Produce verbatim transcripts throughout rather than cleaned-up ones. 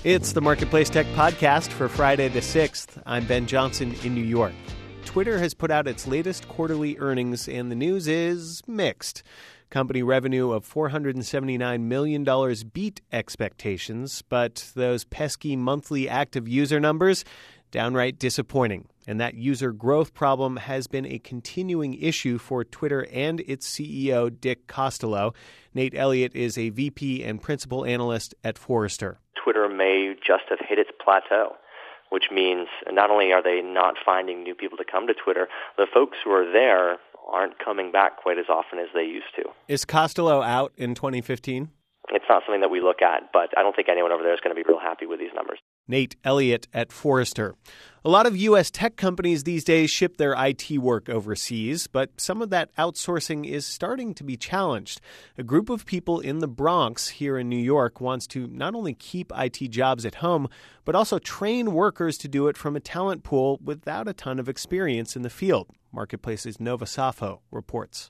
It's the Marketplace Tech Podcast for Friday the sixth. I'm Ben Johnson in New York. Twitter has put out its latest quarterly earnings, and the news is mixed. Company revenue of four hundred seventy-nine million dollars beat expectations, but those pesky monthly active user numbers, downright disappointing. And that user growth problem has been a continuing issue for Twitter and its C E O, Dick Costolo. Nate Elliott is a V P and principal analyst at Forrester. Twitter may just have hit its plateau, which means not only are they not finding new people to come to Twitter, the folks who are there aren't coming back quite as often as they used to. Is Costolo out in twenty fifteen? It's not something that we look at, but I don't think anyone over there is going to be real happy with these numbers. Nate Elliott at Forrester. A lot of U S tech companies these days ship their I T work overseas, but some of that outsourcing is starting to be challenged. A group of people in the Bronx here in New York wants to not only keep I T jobs at home, but also train workers to do it from a talent pool without a ton of experience in the field. Marketplace's Nova Safo reports.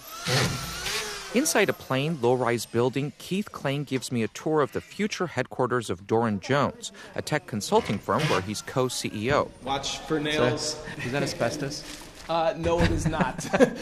Inside a plain, low-rise building, Keith Klain gives me a tour of the future headquarters of Doran Jones, a tech consulting firm where he's co-C E O. Watch for nails. Is that asbestos? Uh, no, it is not.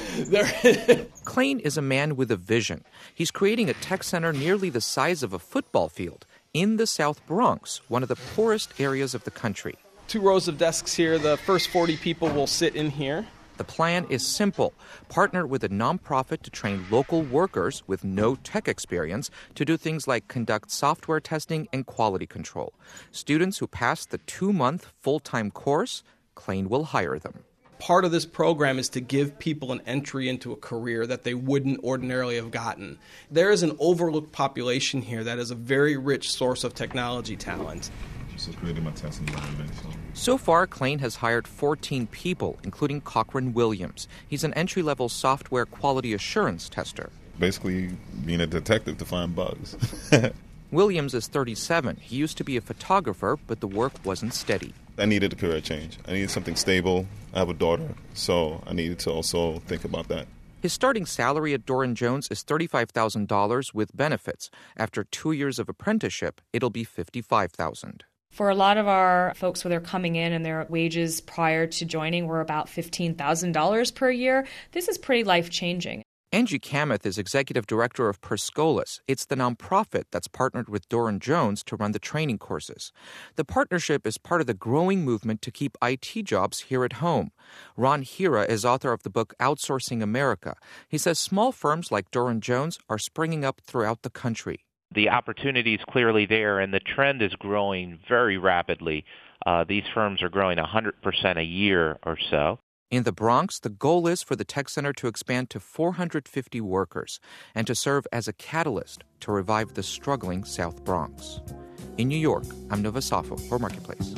Klain is a man with a vision. He's creating a tech center nearly the size of a football field in the South Bronx, one of the poorest areas of the country. Two rows of desks here. The first forty people will sit in here. The plan is simple. Partner with a nonprofit to train local workers with no tech experience to do things like conduct software testing and quality control. Students who pass the two-month full-time course, Klain will hire them. Part of this program is to give people an entry into a career that they wouldn't ordinarily have gotten. There is an overlooked population here that is a very rich source of technology talent. Just creating my test environment. So. so far, Klain has hired fourteen people, including Cochran Williams. He's an entry-level software quality assurance tester. Basically, being a detective to find bugs. Williams is thirty-seven. He used to be a photographer, but the work wasn't steady. I needed a career change. I needed something stable. I have a daughter, so I needed to also think about that. His starting salary at Doran Jones is thirty-five thousand dollars with benefits. After two years of apprenticeship, it'll be fifty-five thousand dollars. For a lot of our folks, when they're coming in and their wages prior to joining were about fifteen thousand dollars per year, this is pretty life-changing. Angie Kamath is executive director of Perscolas. It's the nonprofit that's partnered with Doran Jones to run the training courses. The partnership is part of the growing movement to keep I T jobs here at home. Ron Hira is author of the book Outsourcing America. He says small firms like Doran Jones are springing up throughout the country. The opportunity is clearly there, and the trend is growing very rapidly. Uh, these firms are growing one hundred percent a year or so. In the Bronx, the goal is for the tech center to expand to four hundred fifty workers and to serve as a catalyst to revive the struggling South Bronx. In New York, I'm Nova Safo for Marketplace.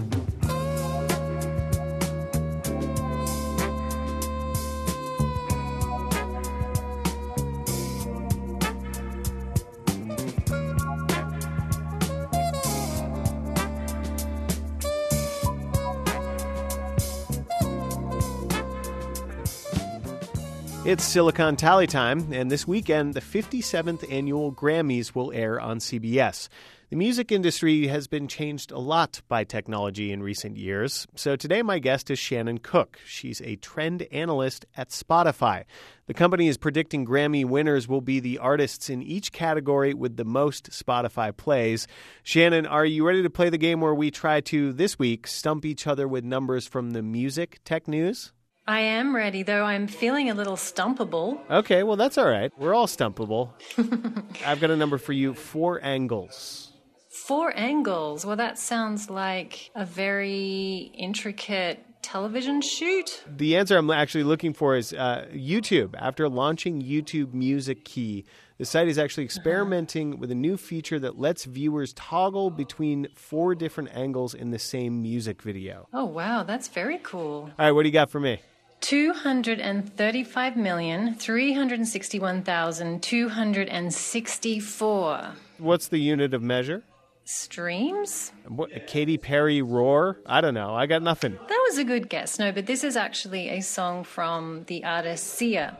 It's Silicon Tally time, and this weekend, the fifty-seventh annual Grammys will air on C B S. The music industry has been changed a lot by technology in recent years. So today, my guest is Shannon Cook. She's a trend analyst at Spotify. The company is predicting Grammy winners will be the artists in each category with the most Spotify plays. Shannon, are you ready to play the game where we try to, this week, stump each other with numbers from the music tech news? I am ready, though I'm feeling a little stumpable. Okay, well, that's all right. We're all stumpable. I've got a number for you, four angles. Four angles? Well, that sounds like a very intricate television shoot. The answer I'm actually looking for is uh, YouTube. After launching YouTube Music Key, the site is actually experimenting uh-huh. with a new feature that lets viewers toggle between four different angles in the same music video. Oh, wow, that's very cool. All right, what do you got for me? two hundred thirty-five million, three hundred sixty-one thousand, two hundred sixty-four. What's the unit of measure? Streams? What, a Katy Perry roar? I don't know. I got nothing. That was a good guess. No, but this is actually a song from the artist Sia.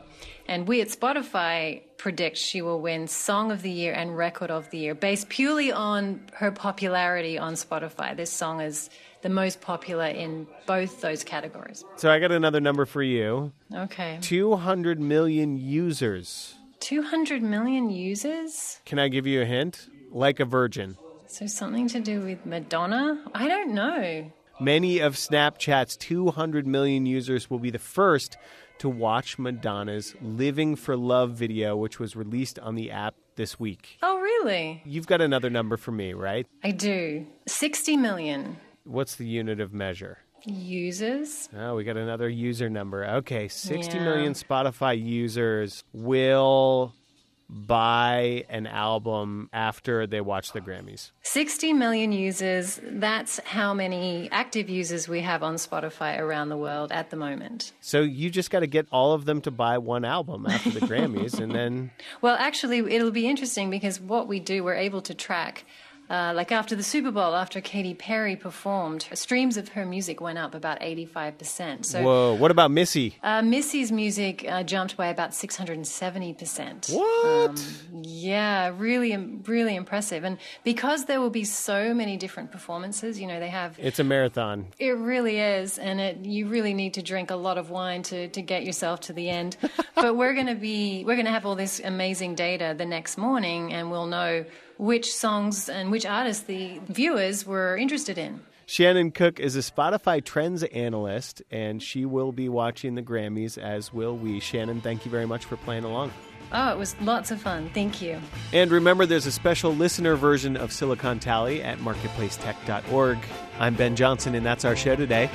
And we at Spotify predict she will win Song of the Year and Record of the Year based purely on her popularity on Spotify. This song is the most popular in both those categories. So I got another number for you. Okay. two hundred million users. two hundred million users? Can I give you a hint? Like a virgin. So something to do with Madonna? I don't know. Many of Snapchat's two hundred million users will be the first to watch Madonna's Living for Love video, which was released on the app this week. Oh, really? You've got another number for me, right? I do. sixty million. What's the unit of measure? Users. Oh, we got another user number. Okay, sixty Yeah. million Spotify users will buy an album after they watch the Grammys. sixty million users. That's how many active users we have on Spotify around the world at the moment. So you just got to get all of them to buy one album after the Grammys, and then... Well, actually, it'll be interesting because what we do, we're able to track. Uh, like after the Super Bowl, after Katy Perry performed, streams of her music went up about eighty-five percent. So, Whoa, what about Missy? Uh, Missy's music uh, jumped by about six hundred seventy percent. What? Um, yeah, really, really impressive. And because there will be so many different performances, you know, they have... It's a marathon. It really is, and it, you really need to drink a lot of wine to, to get yourself to the end. But we're going to be, we're going to have all this amazing data the next morning, and we'll know which songs and which artists the viewers were interested in. Shannon Cook is a Spotify trends analyst, and she will be watching the Grammys, as will we. Shannon, thank you very much for playing along. Oh, it was lots of fun. Thank you. And remember, there's a special listener version of Silicon Tally at marketplace tech dot org. I'm Ben Johnson, and that's our show today.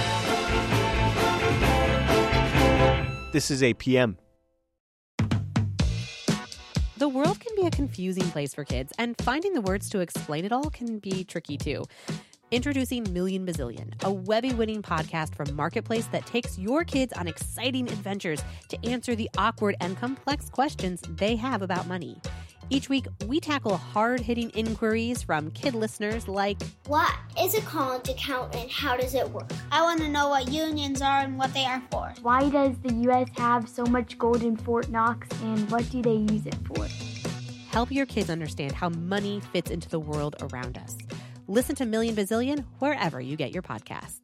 This is eight p.m. The world can be a confusing place for kids, and finding the words to explain it all can be tricky, too. Introducing Million Bazillion, a Webby-winning podcast from Marketplace that takes your kids on exciting adventures to answer the awkward and complex questions they have about money. Each week, we tackle hard-hitting inquiries from kid listeners like, what is a college account and how does it work? I want to know what unions are and what they are for. Why does the U S have so much gold in Fort Knox, and what do they use it for? Help your kids understand how money fits into the world around us. Listen to Million Bazillion wherever you get your podcasts.